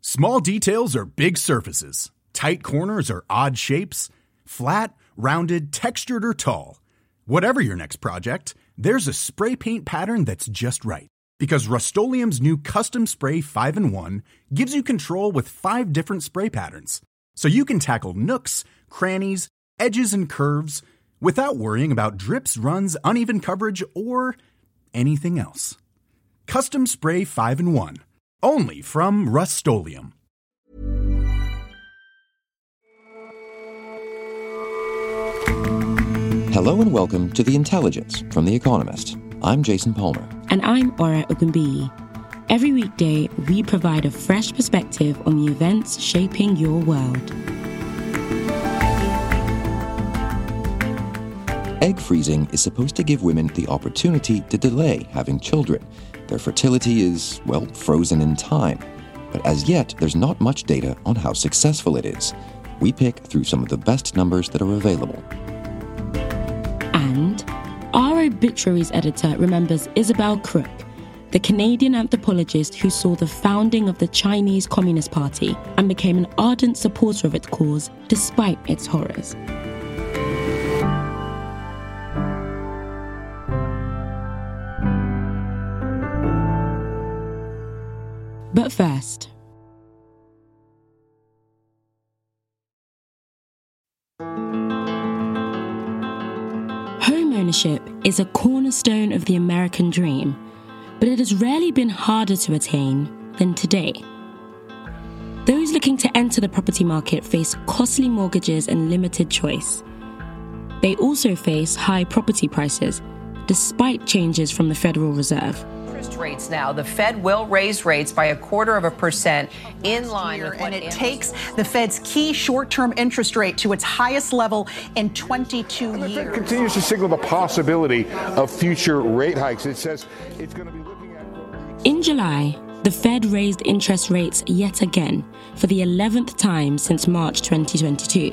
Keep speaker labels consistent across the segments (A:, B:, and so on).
A: Small details are big surfaces. Tight corners are odd shapes. Flat, rounded, textured, or tall. Whatever your next project, there's a spray paint pattern that's just right. Because Rust-Oleum's new Custom Spray 5-in-1 gives you control with 5 different spray patterns. So you can tackle nooks, crannies, edges, and curves without worrying about drips, runs, uneven coverage, or anything else. Custom Spray 5-in-1. Only from Rust-Oleum.
B: Hello and welcome to The Intelligence from The Economist. I'm Jason Palmer.
C: And I'm Ora Ogunbiyi. Every weekday, we provide a fresh perspective on the events shaping your world.
B: Egg freezing is supposed to give women the opportunity to delay having children. Their fertility is, well, frozen in time. But as yet, there's not much data on how successful it is. We pick through some of the best numbers that are available.
C: And our obituaries editor remembers Isabelle Crook, the Canadian anthropologist who saw the founding of the Chinese Communist Party and became an ardent supporter of its cause despite its horrors. But first, homeownership is a cornerstone of the American dream, but it has rarely been harder to attain than today. Those looking to enter the property market face costly mortgages and limited choice. They also face high property prices, despite changes from the Federal Reserve.
D: Rates now. The Fed will raise rates by 0.25% in line with what
E: it takes the Fed's key short-term interest rate to its highest level in 22
F: and the
E: years.
F: Fed continues to signal the possibility of future rate hikes. It says it's going to be looking at...
C: In July, the Fed raised interest rates yet again for the 11th time since March 2022.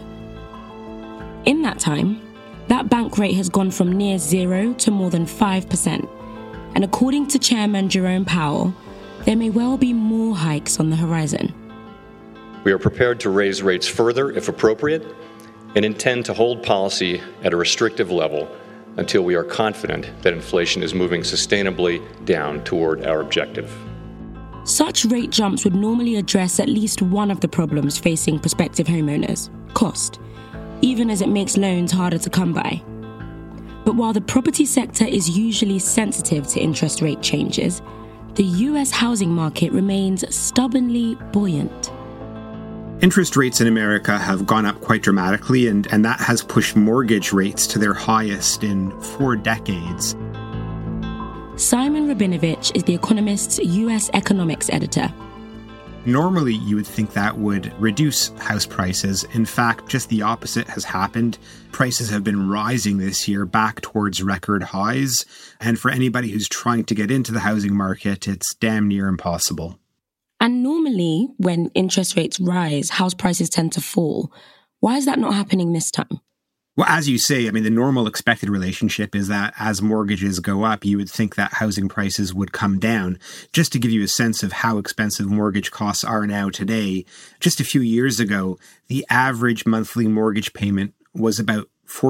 C: In that time, that bank rate has gone from near zero to more than 5%. And according to Chairman Jerome Powell, there may well be more hikes on the horizon.
G: We are prepared to raise rates further if appropriate and intend to hold policy at a restrictive level until we are confident that inflation is moving sustainably down toward our objective.
C: Such rate jumps would normally address at least one of the problems facing prospective homeowners: cost, even as it makes loans harder to come by. But while the property sector is usually sensitive to interest rate changes, the US housing market remains stubbornly buoyant.
H: Interest rates in America have gone up quite dramatically, and that has pushed mortgage rates to their highest in 4 decades.
C: Simon Rabinovich is The Economist's US economics editor.
H: Normally, you would think that would reduce house prices. In fact, just the opposite has happened. Prices have been rising this year back towards record highs. And for anybody who's trying to get into the housing market, it's damn near impossible.
C: And normally, when interest rates rise, house prices tend to fall. Why is that not happening this time?
H: Well, as you say, the normal expected relationship is that as mortgages go up, you would think that housing prices would come down. Just to give you a sense of how expensive mortgage costs are now today, just a few years ago, the average monthly mortgage payment was about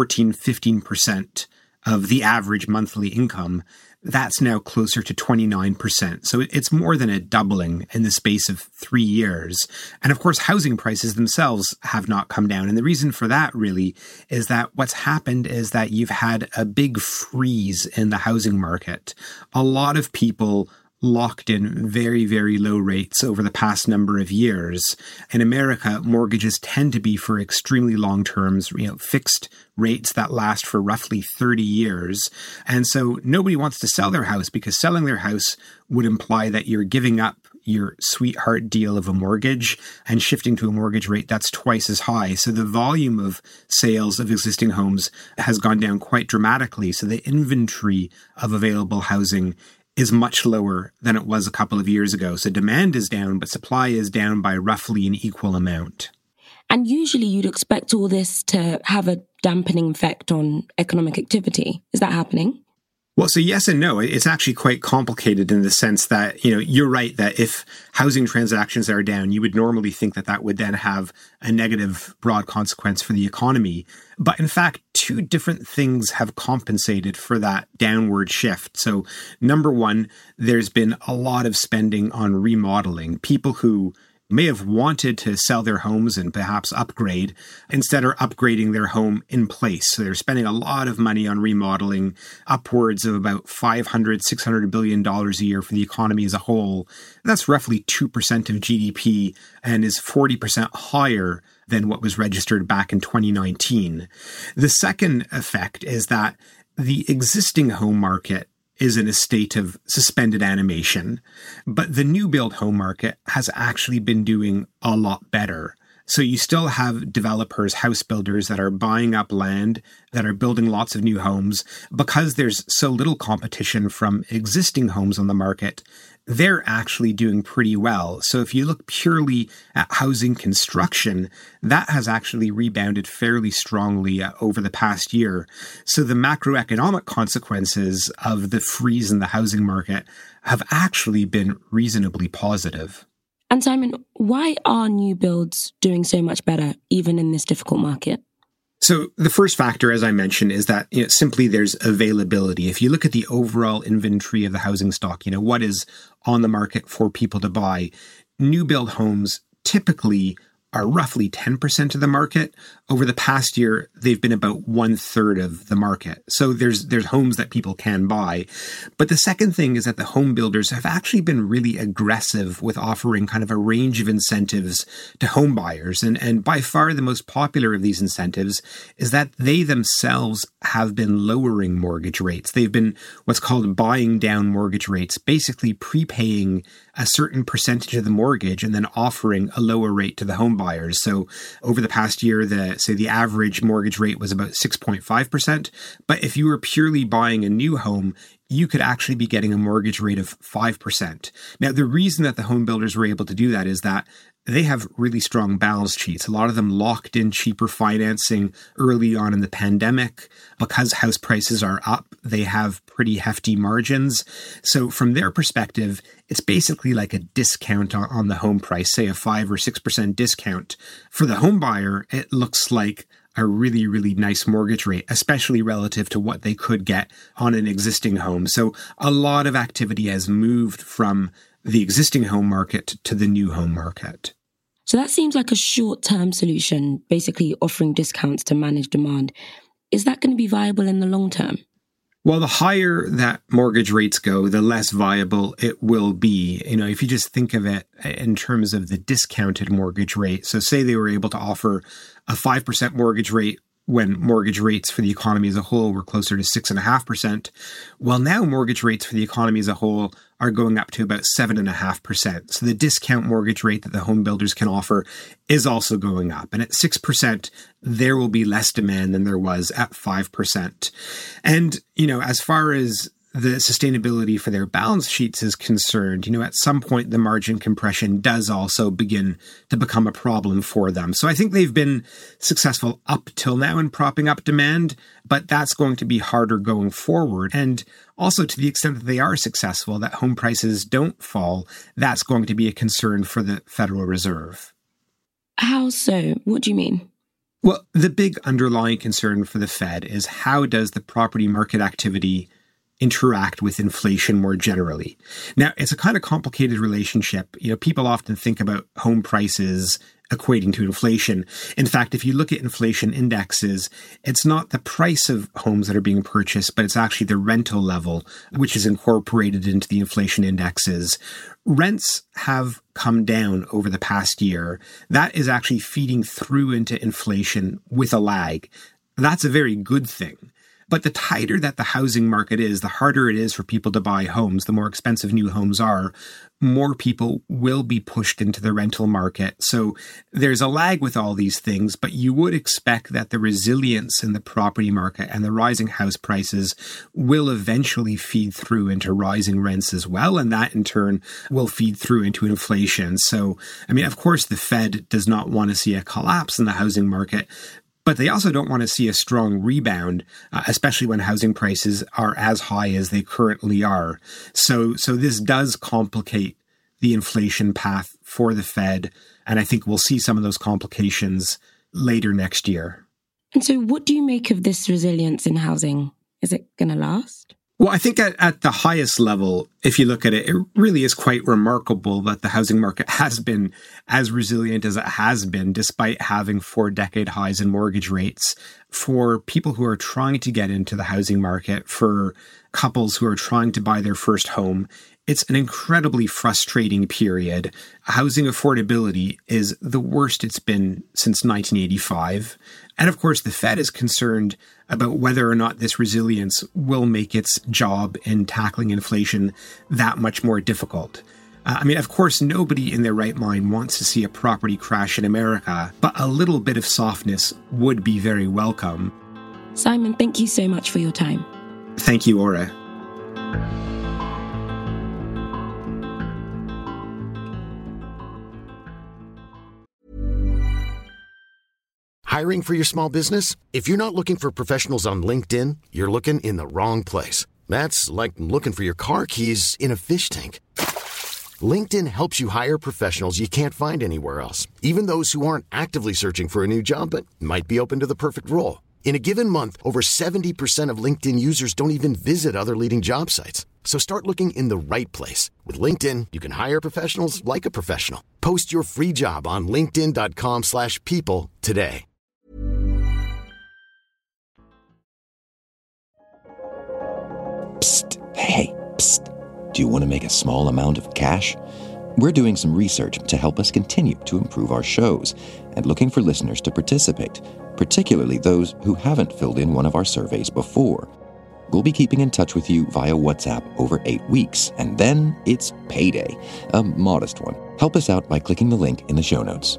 H: 15% of the average monthly income. That's now closer to 29%. So it's more than a doubling in the space of 3 years. And of course, housing prices themselves have not come down. And the reason for that really is that what's happened is that you've had a big freeze in the housing market. A lot of people locked in very, very low rates over the past number of years. In America, mortgages tend to be for extremely long terms, fixed rates that last for roughly 30 years. And so nobody wants to sell their house because selling their house would imply that you're giving up your sweetheart deal of a mortgage and shifting to a mortgage rate that's twice as high. So the volume of sales of existing homes has gone down quite dramatically. So the inventory of available housing is much lower than it was a couple of years ago. So demand is down, but supply is down by roughly an equal amount.
C: And usually you'd expect all this to have a dampening effect on economic activity. Is that happening?
H: Well, so yes and no. It's actually quite complicated in the sense that, you're right that if housing transactions are down, you would normally think that that would then have a negative broad consequence for the economy. But in fact, two different things have compensated for that downward shift. So number one, there's been a lot of spending on remodeling. People who may have wanted to sell their homes and perhaps upgrade, instead are upgrading their home in place. So they're spending a lot of money on remodeling, upwards of about $500-600 billion a year for the economy as a whole. That's roughly 2% of GDP and is 40% higher than what was registered back in 2019. The second effect is that the existing home market is in a state of suspended animation, but the new build home market has actually been doing a lot better. So you still have developers, house builders that are buying up land, that are building lots of new homes. Because there's so little competition from existing homes on the market, they're actually doing pretty well. So if you look purely at housing construction, that has actually rebounded fairly strongly over the past year. So the macroeconomic consequences of the freeze in the housing market have actually been reasonably positive.
C: And Simon, why are new builds doing so much better, even in this difficult market?
H: So the first factor, as I mentioned, is that simply there's availability. If you look at the overall inventory of the housing stock, what is on the market for people to buy, new build homes typically are roughly 10% of the market. Over the past year, they've been about 1/3 of the market. So there's homes that people can buy. But the second thing is that the home builders have actually been really aggressive with offering kind of a range of incentives to home buyers. And by far the most popular of these incentives is that they themselves have been lowering mortgage rates. They've been what's called buying down mortgage rates, basically prepaying a certain percentage of the mortgage and then offering a lower rate to the home buyers. So over the past year, the average mortgage rate was about 6.5%. But if you were purely buying a new home, you could actually be getting a mortgage rate of 5%. Now, the reason that the home builders were able to do that is that they have really strong balance sheets. A lot of them locked in cheaper financing early on in the pandemic. Because house prices are up, they have pretty hefty margins. So from their perspective, it's basically like a discount on the home price, say a 5 or 6% discount. For the home buyer, it looks like a really, really nice mortgage rate, especially relative to what they could get on an existing home. So a lot of activity has moved from the existing home market to the new home market.
C: So that seems like a short-term solution, basically offering discounts to manage demand. Is that going to be viable in the long term?
H: Well, the higher that mortgage rates go, the less viable it will be. If you just think of it in terms of the discounted mortgage rate. So say they were able to offer a 5% mortgage rate when mortgage rates for the economy as a whole were closer to 6.5%. Well, now mortgage rates for the economy as a whole are going up to about 7.5%. So the discount mortgage rate that the home builders can offer is also going up. And at 6%, there will be less demand than there was at 5%. And, as far as the sustainability for their balance sheets is concerned, at some point the margin compression does also begin to become a problem for them. So I think they've been successful up till now in propping up demand, but that's going to be harder going forward. And also to the extent that they are successful, that home prices don't fall, that's going to be a concern for the Federal Reserve.
C: How so? What do you mean?
H: Well, the big underlying concern for the Fed is how does the property market activity interact with inflation more generally. Now, it's a kind of complicated relationship. People often think about home prices equating to inflation. In fact, if you look at inflation indexes, it's not the price of homes that are being purchased, but it's actually the rental level, which is incorporated into the inflation indexes. Rents have come down over the past year. That is actually feeding through into inflation with a lag. That's a very good thing. But the tighter that the housing market is, the harder it is for people to buy homes, the more expensive new homes are, more people will be pushed into the rental market. So there's a lag with all these things, but you would expect that the resilience in the property market and the rising house prices will eventually feed through into rising rents as well. And that in turn will feed through into inflation. So, of course, the Fed does not want to see a collapse in the housing market, But they also don't want to see a strong rebound, especially when housing prices are as high as they currently are. So this does complicate the inflation path for the Fed, and I think we'll see some of those complications later next year.
C: And so what do you make of this resilience in housing? Is it going to last?
H: Well, I think at the highest level, if you look at it, it really is quite remarkable that the housing market has been as resilient as it has been, despite having 4-decade highs in mortgage rates. For people who are trying to get into the housing market, for couples who are trying to buy their first home, it's an incredibly frustrating period. Housing affordability is the worst it's been since 1985. And of course, the Fed is concerned about whether or not this resilience will make its job in tackling inflation that much more difficult. Of course, nobody in their right mind wants to see a property crash in America, but a little bit of softness would be very welcome.
C: Simon, thank you so much for your time.
H: Thank you, Aura.
I: Hiring for your small business? If you're not looking for professionals on LinkedIn, you're looking in the wrong place. That's like looking for your car keys in a fish tank. LinkedIn helps you hire professionals you can't find anywhere else, even those who aren't actively searching for a new job but might be open to the perfect role. In a given month, over 70% of LinkedIn users don't even visit other leading job sites. So start looking in the right place. With LinkedIn, you can hire professionals like a professional. Post your free job on linkedin.com/people today.
B: Psst. Hey, psst. Do you want to make a small amount of cash? We're doing some research to help us continue to improve our shows and looking for listeners to participate, particularly those who haven't filled in one of our surveys before. We'll be keeping in touch with you via WhatsApp over 8 weeks, and then it's payday, a modest one. Help us out by clicking the link in the show notes.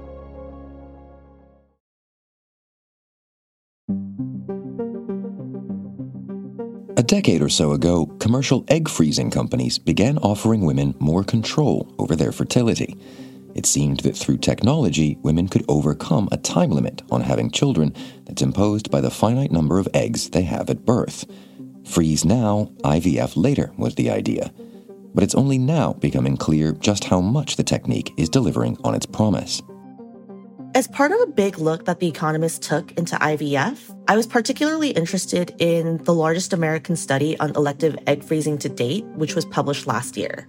B: A decade or so ago, commercial egg freezing companies began offering women more control over their fertility. It seemed that through technology, women could overcome a time limit on having children that's imposed by the finite number of eggs they have at birth. Freeze now, IVF later was the idea. But it's only now becoming clear just how much the technique is delivering on its promise.
J: As part of a big look that The Economist took into IVF, I was particularly interested in the largest American study on elective egg freezing to date, which was published last year.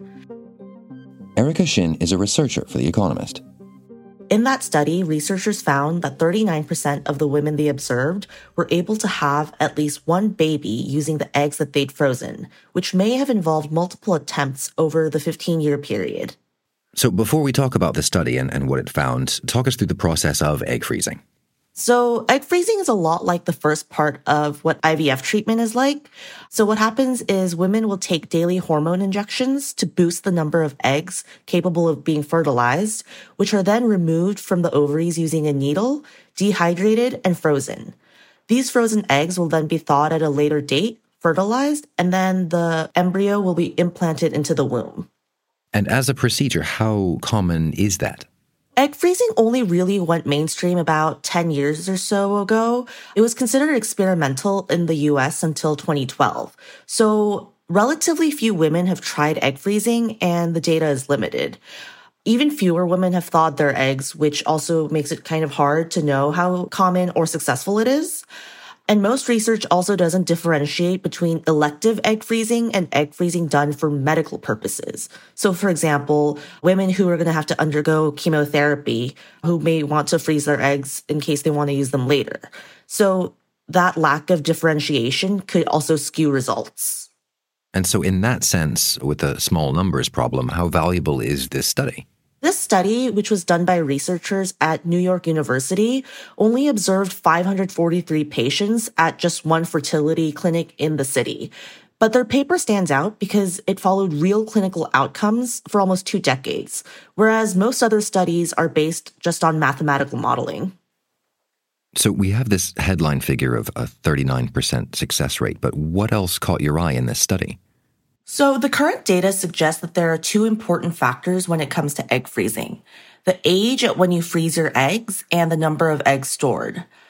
B: Erica Shin is a researcher for The Economist.
J: In that study, researchers found that 39% of the women they observed were able to have at least one baby using the eggs that they'd frozen, which may have involved multiple attempts over the 15-year period.
B: So before we talk about the study and what it found, talk us through the process of egg freezing.
J: So egg freezing is a lot like the first part of what IVF treatment is like. So what happens is women will take daily hormone injections to boost the number of eggs capable of being fertilized, which are then removed from the ovaries using a needle, dehydrated, and frozen. These frozen eggs will then be thawed at a later date, fertilized, and then the embryo will be implanted into the womb.
B: And as a procedure, how common is that?
J: Egg freezing only really went mainstream about 10 years or so ago. It was considered experimental in the US until 2012. So relatively few women have tried egg freezing, and the data is limited. Even fewer women have thawed their eggs, which also makes it kind of hard to know how common or successful it is. And most research also doesn't differentiate between elective egg freezing and egg freezing done for medical purposes. So, for example, women who are going to have to undergo chemotherapy who may want to freeze their eggs in case they want to use them later. So that lack of differentiation could also skew results.
B: And so in that sense, with the small numbers problem, how valuable is this study?
J: This study, which was done by researchers at New York University, only observed 543 patients at just one fertility clinic in the city. But their paper stands out because it followed real clinical outcomes for almost 2 decades, whereas most other studies are based just on mathematical modeling.
B: So we have this headline figure of a 39% success rate, but what else caught your eye in this study?
J: So the current data suggests that there are 2 important factors when it comes to egg freezing: the age at when you freeze your eggs and the number of eggs stored.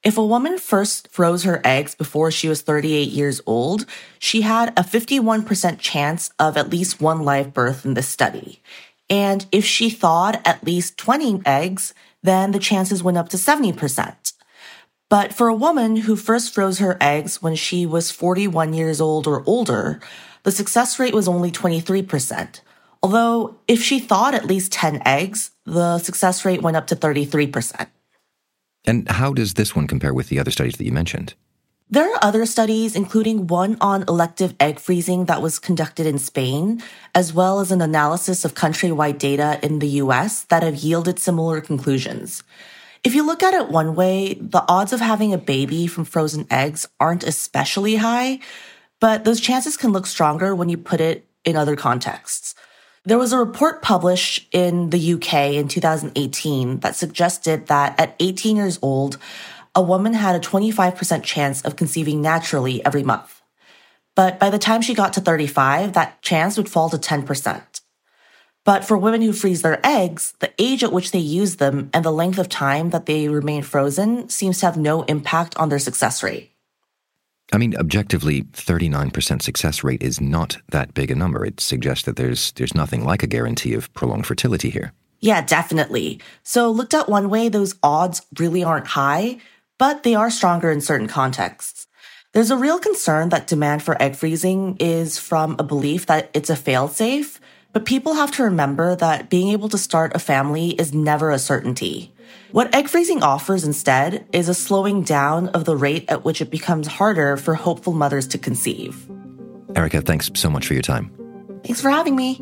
J: If a woman first froze her eggs before she was 38 years old, she had a 51% chance of at least one live birth in this study. And if she thawed at least 20 eggs, then the chances went up to 70%. But for a woman who first froze her eggs when she was 41 years old or older, the success rate was only 23%. Although if she thawed at least 10 eggs, the success rate went up to 33%.
B: And how does this one compare with the other studies that you mentioned?
J: There are other studies, including one on elective egg freezing that was conducted in Spain, as well as an analysis of countrywide data in the US that have yielded similar conclusions. If you look at it one way, the odds of having a baby from frozen eggs aren't especially high, but those chances can look stronger when you put it in other contexts. There was a report published in the UK in 2018 that suggested that at 18 years old, a woman had a 25% chance of conceiving naturally every month. But by the time she got to 35, that chance would fall to 10%. But for women who freeze their eggs, the age at which they use them and the length of time that they remain frozen seems to have no impact on their success rate.
B: I mean, objectively, 39% success rate is not that big a number. It suggests that there's nothing like a guarantee of prolonged fertility here.
J: Yeah, definitely. So looked at one way, those odds really aren't high, but they are stronger in certain contexts. There's a real concern that demand for egg freezing is from a belief that it's a fail-safe, but people have to remember that being able to start a family is never a certainty. What egg freezing offers instead is a slowing down of the rate at which it becomes harder for hopeful mothers to conceive.
B: Erica, thanks so much for your time.
J: Thanks for having me.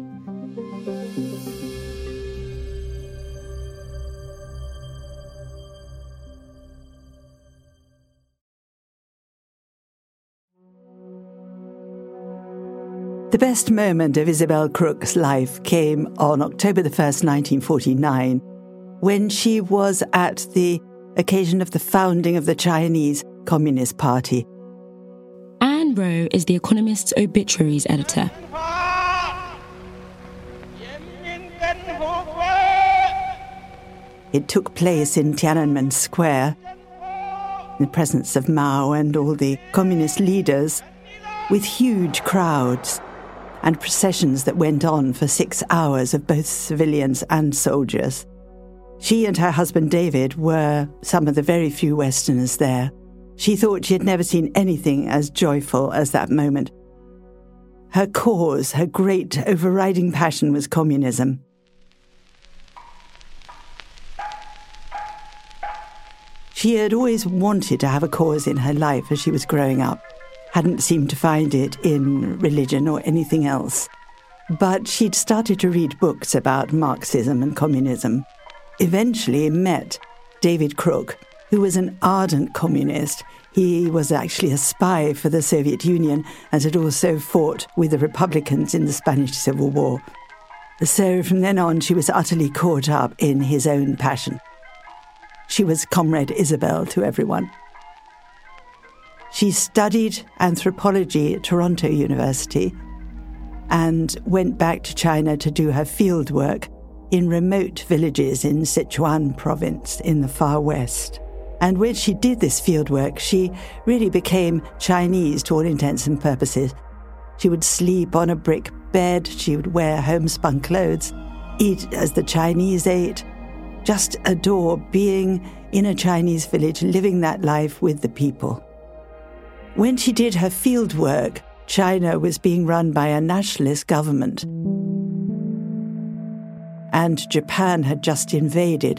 K: The best moment of Isabel Crook's life came on October the 1st, 1949, when she was at the occasion of the founding of the Chinese Communist Party.
C: Anne Rowe is The Economist's obituaries editor.
K: It took place in Tiananmen Square, in the presence of Mao and all the communist leaders, with huge crowds and processions that went on for 6 hours of both civilians and soldiers. She and her husband David were some of the very few Westerners there. She thought she had never seen anything as joyful as that moment. Her cause, her great overriding passion was communism. She had always wanted to have a cause in her life as she was growing up. Hadn't seemed to find it in religion or anything else. But she'd started to read books about Marxism and communism. Eventually met David Crook, who was an ardent communist. He was actually a spy for the Soviet Union and had also fought with the Republicans in the Spanish Civil War. So from then on, she was utterly caught up in his own passion. She was Comrade Isabel to everyone. She studied anthropology at Toronto University and went back to China to do her field work in remote villages in Sichuan province in the far west. And when she did this field work, she really became Chinese to all intents and purposes. She would sleep on a brick bed, she would wear homespun clothes, eat as the Chinese ate, just adore being in a Chinese village, living that life with the people. When she did her field work, China was being run by a nationalist government. And Japan had just invaded.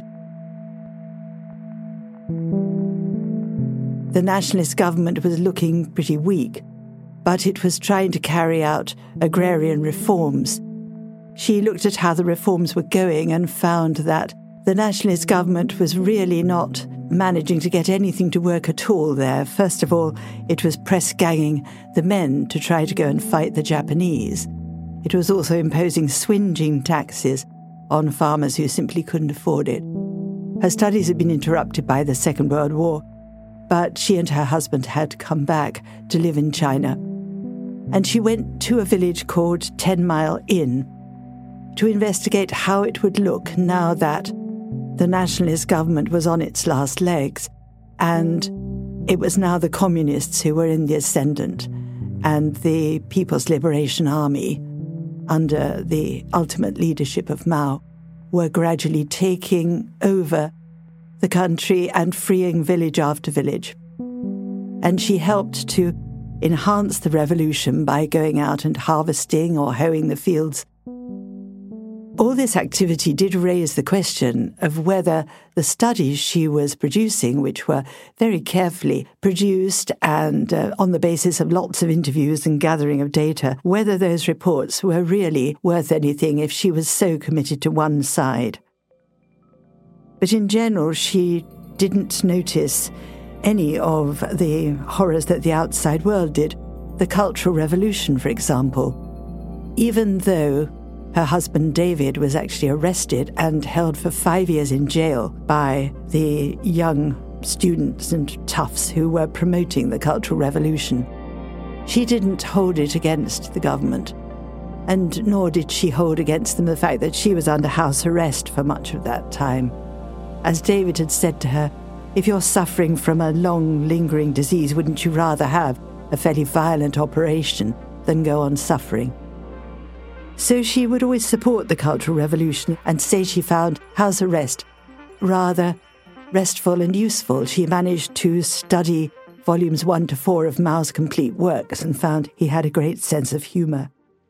K: The nationalist government was looking pretty weak, but it was trying to carry out agrarian reforms. She looked at how the reforms were going and found that the nationalist government was really not managing to get anything to work at all there. First of all, it was press-ganging the men to try to go and fight the Japanese. It was also imposing swingeing taxes on farmers who simply couldn't afford it. Her studies had been interrupted by the Second World War, but she and her husband had come back to live in China. And she went to a village called 10 Mile Inn to investigate how it would look now that the nationalist government was on its last legs. And it was now the communists who were in the ascendant, and the People's Liberation Army, under the ultimate leadership of Mao, were gradually taking over the country and freeing village after village. And she helped to enhance the revolution by going out and harvesting or hoeing the fields. All this activity did raise the question of whether the studies she was producing, which were very carefully produced and on the basis of lots of interviews and gathering of data, whether those reports were really worth anything if she was so committed to one side. But in general, she didn't notice any of the horrors that the outside world did. The Cultural Revolution, for example. Even though her husband David was actually arrested and held for 5 years in jail by the young students and toughs who were promoting the Cultural Revolution, she didn't hold it against the government. And nor did she hold against them the fact that she was under house arrest for much of that time. As David had said to her, if you're suffering from a long, lingering disease, wouldn't you rather have a fairly violent operation than go on suffering? So she would always support the Cultural Revolution and say she found house arrest rather restful and useful. She managed to study volumes 1 to 4 of Mao's complete works and found he had a great sense of humour.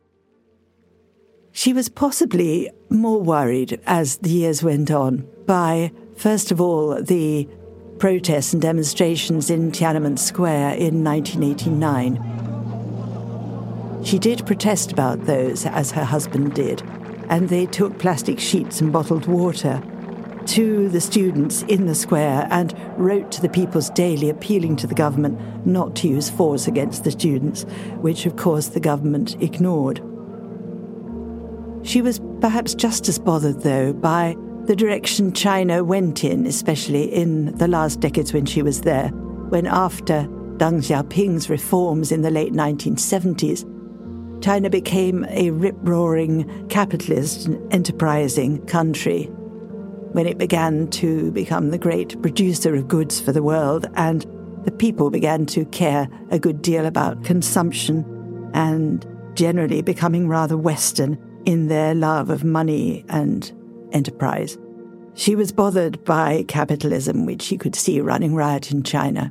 K: She was possibly more worried as the years went on by, first of all, the protests and demonstrations in Tiananmen Square in 1989. She did protest about those, as her husband did, and they took plastic sheets and bottled water to the students in the square and wrote to the People's Daily appealing to the government not to use force against the students, which, of course, the government ignored. She was perhaps just as bothered, though, by the direction China went in, especially in the last decades when she was there, when after Deng Xiaoping's reforms in the late 1970s, China became a rip-roaring capitalist and enterprising country when it began to become the great producer of goods for the world, and the people began to care a good deal about consumption and generally becoming rather Western in their love of money and enterprise. She was bothered by capitalism, which she could see running riot in China.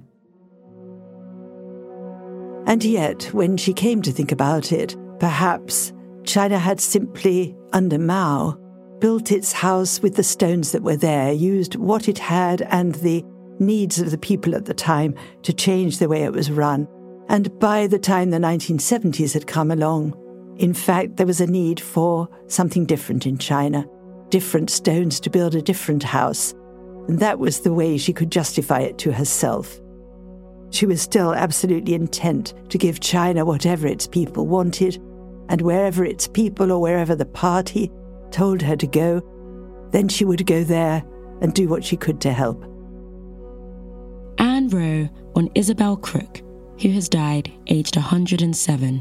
K: And yet, when she came to think about it, perhaps China had simply, under Mao, built its house with the stones that were there, used what it had and the needs of the people at the time to change the way it was run. And by the time the 1970s had come along, in fact, there was a need for something different in China, different stones to build a different house. And that was the way she could justify it to herself. She was still absolutely intent to give China whatever its people wanted, and wherever its people or wherever the party told her to go, then she would go there and do what she could to help.
C: Anne Rowe on Isabel Crook, who has died aged 107.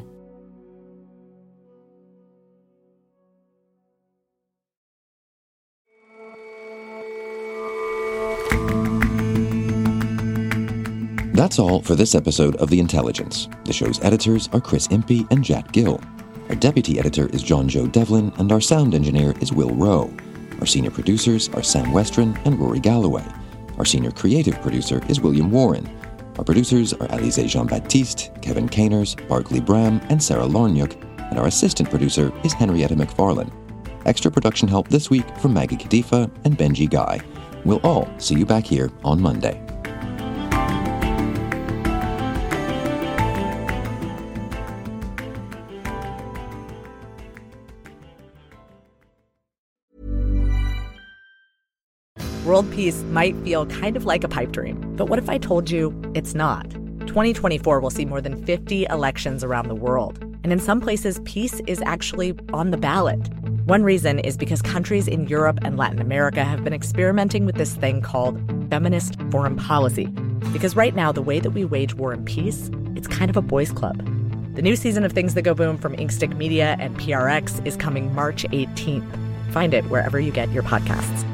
B: That's all for this episode of The Intelligence. The show's editors are Chris Impey and Jack Gill. Our deputy editor is John Joe Devlin, and our sound engineer is Will Rowe. Our senior producers are Sam Westron and Rory Galloway. Our senior creative producer is William Warren. Our producers are Alizé Jean-Baptiste, Kevin Caners, Barclay Bram, and Sarah Larniuk, and our assistant producer is Henrietta McFarlane. Extra production help this week from Maggie Kadifa and Benji Guy. We'll all see you back here on Monday.
L: World peace might feel kind of like a pipe dream, but what if I told you it's not? 2024 will see more than 50 elections around the world, and in some places, peace is actually on the ballot. One reason is because countries in Europe and Latin America have been experimenting with this thing called feminist foreign policy. Because right now, the way that we wage war and peace, it's kind of a boys' club. The new season of Things That Go Boom from Inkstick Media and PRX is coming March 18th. Find it wherever you get your podcasts.